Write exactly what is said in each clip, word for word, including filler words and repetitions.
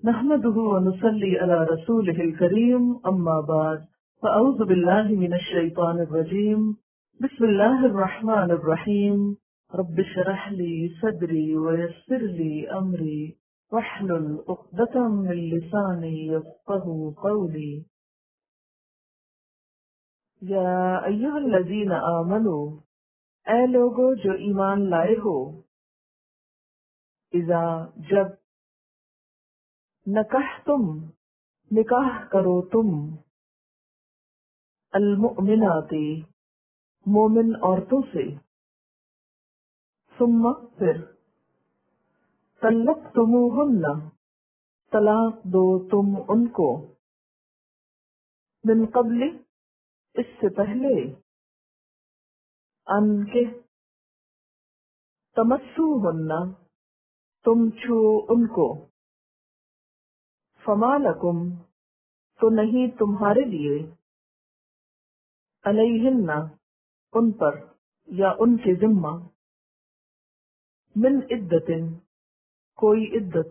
نحمده ونصلي على رسوله الكريم أما بعد فأعوذ بالله من الشيطان الرجيم بسم الله الرحمن الرحيم رب اشرح لي صدري ويسر لي أمري واحلل عقدة من لساني يفقهوا قولي یا ایھا الذین آمنوا، اے لوگو جو ایمان لائے ہو، اذا جب نکحتم نکاح کرو تم، المؤمنات مومن عورتوں سے، ثم پھر طلقتموہن طلاق دو تم ان کو، من قبل اس سے پہلے، ان کے تمسوہن تم چھو ان کو، فما لکم تو نہیں تمہارے لیے، علیہن ان پر یا ان کے ذمہ، من عدت کوئی عدت،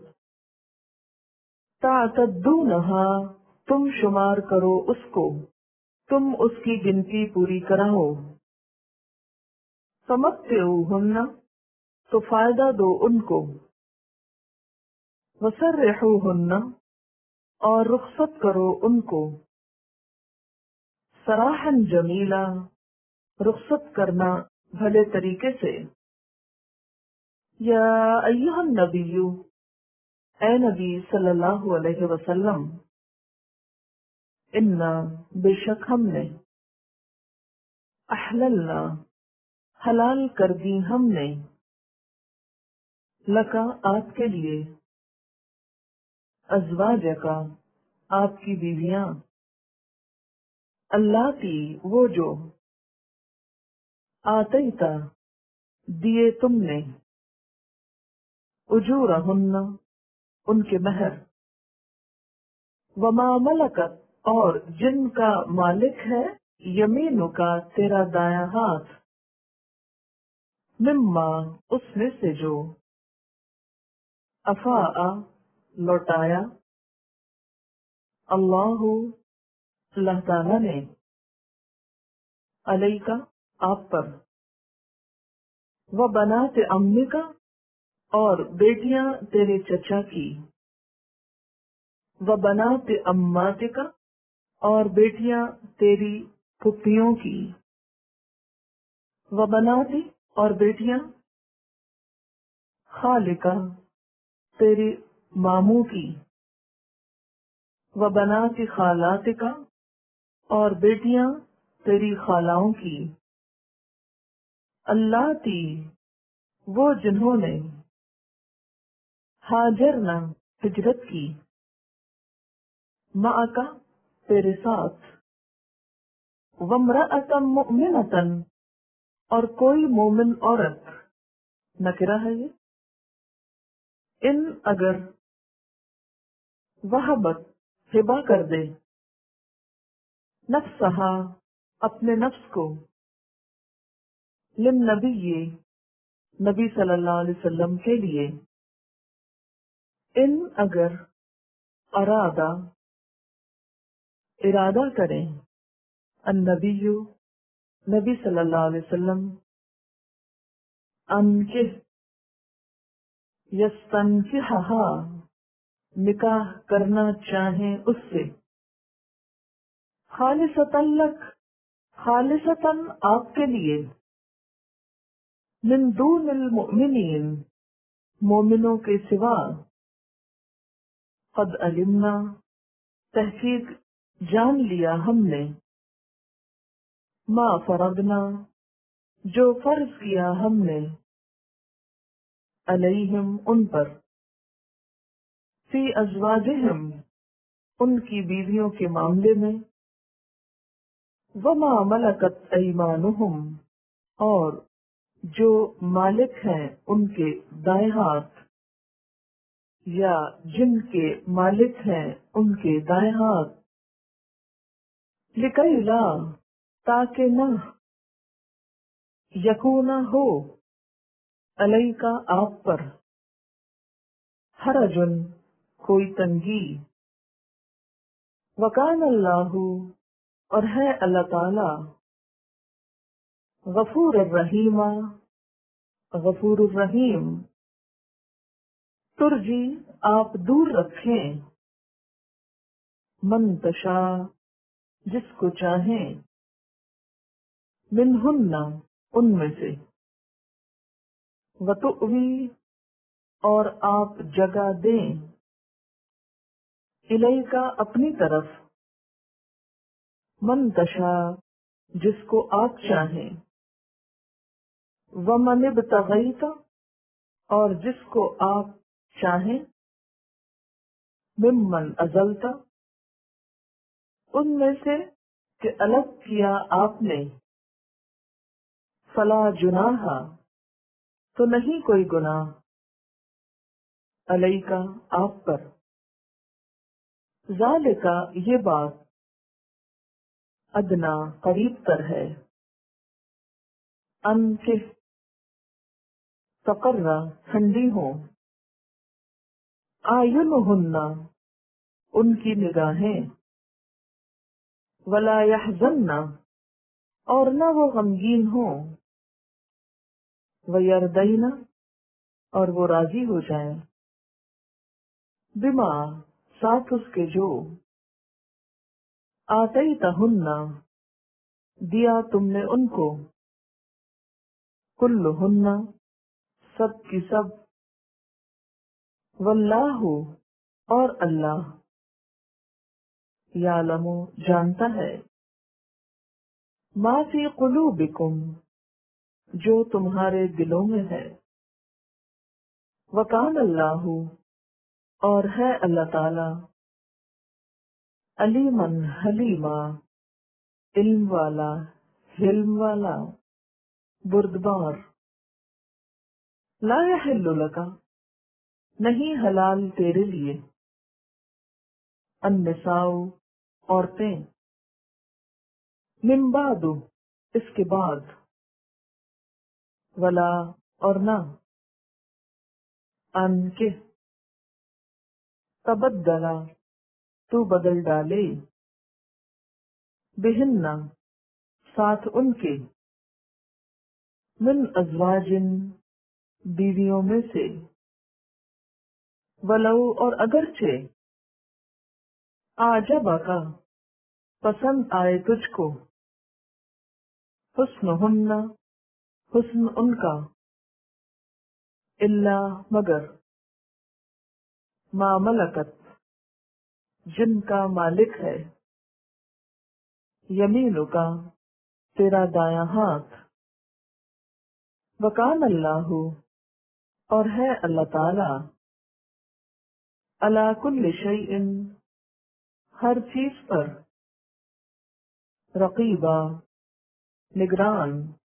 تعتدونہا تم شمار کرو اس کو، تم اس کی گنتی پوری کراؤ، فمتعوہن تو فائدہ دو ان کو، وسرحوہن اور رخصت کرو ان کو، سراحً جمیلا رخصت کرنا بھلے طریقے سے، یا ایھا النبی اے نبی صلی اللہ علیہ وسلم، انا بے شک ہم نے، احللنا حلال کر دی ہم نے، لکا آپ کے لیے، ازواجکا آپ کی بیویاں، اللاتی وہ جو، آتیتا دیے تم نے، اجورہن ان کے مہر، وما ملکت اور جن کا مالک ہے، یمینو کا تیرا دایاں ہاتھ، مما اس میں سے جو، افاء لوٹایا، اللہ اللہ تعالی نے، علیکا آپ پر، و بنات عمکا اور بیٹیاں تیرے چچا کی، و بنات عماتکا اور بیٹیاں تیری پھپھیوں کی، و بنات اور بیٹیاں خالکا تیری ماموں کی، و بنات خالاتکا اور بیٹیاں تیری خالاؤں کی، اللاتی وہ جنہوں نے، ہاجرنا ہجرت کی، معکا تیرے ساتھ، وامرأۃ مؤمنۃ اور کوئی مومن عورت، نکرہ ہے یہ، ان اگر وہبت ہبہ کر دے، نفسہا اپنے نفس کو، للنبی نبی صلی اللہ علیہ وسلم کے لیے، ان اگر ارادہ ارادہ کریں، النبی نبی صلی اللہ علیہ وسلم، ان کے یستنکحہا نکاح کرنا چاہیں اس سے، خالصۃً لک خالصتاً آپ کے لیے، من دون المؤمنین مومنوں کے سوا، قد علمنا تحقیق جان لیا ہم نے، ما فرضنا جو فرض کیا ہم نے، علیہم ان پر، فی ازواجہم ان کی بیویوں کے معاملے میں، وما ملکت ایمانہم اور جو مالک ہیں ان کے دائیں ہاتھ، یا جن کے مالک ہیں ان کے دائیں ہاتھ، لکی لا تاکہ نہ، یکونا ہو، علیکا آپ پر، حرجن کوئی تنگی۔ وکان اللہ، اور ہے اللہ تعالی، غفور الرحیم، غفور الرحیم۔ ترجی، آپ دور رکھیں، من تشا، جس کو چاہیں، منہن، ان میں سے، وتؤوی، اور آپ جگہ دیں، الیکا، اپنی طرف، من تشا، جس کو آپ چاہیں، ومن ابتغیت، اور جس کو آپ چاہیں، ممن ازلت، ان میں سے کہ الگ کیا آپ نے، فلا جناح، تو نہیں کوئی گناہ، علیکا، آپ پر، ذالکا، یہ بات، ادنا، قریب تر ہے، ان کے تقرر، ٹھنڈی ہوں، اعینہن، ان کی نگاہیں، ولا یحزن، اور نہ وہ غمگین ہوں، ویرضین، اور وہ راضی ہو جائیں، بما، ساتھ اس کے جو، آتیتہن، دیا تم نے ان کو، کلہن، سب کی سب، واللہ، اور اللہ، یعلم، جانتا ہے، ما فی قلوبکم، جو تمہارے دلوں میں ہے، وکان اللہ، اور ہے اللہ تعالی، علیمن، حلیما، علم والا، حلم والا، بردبار۔ لا یحل لک، نہیں حلال تیرے لیے، النساء، عورتیں، من بعد، اس کے بعد، ولا، اور نہ، ان کے، تبدلا، تو بدل ڈالے، بہن، ساتھ ان کے، من ازواجن، بیویوں میں سے، ولو، اور اگرچہ، آجبا کا، پسند آئے تجھ کو، حسن ہن، حسن ان کا، اللہ، مگر، ما ملکت، جن کا مالک ہے، یمینو کا، تیرا دایاں ہاتھ، وکان اللہ، اور ہے اللہ تعالی، علی کل شیء، ہر چیز پر، رقیبا، نگران،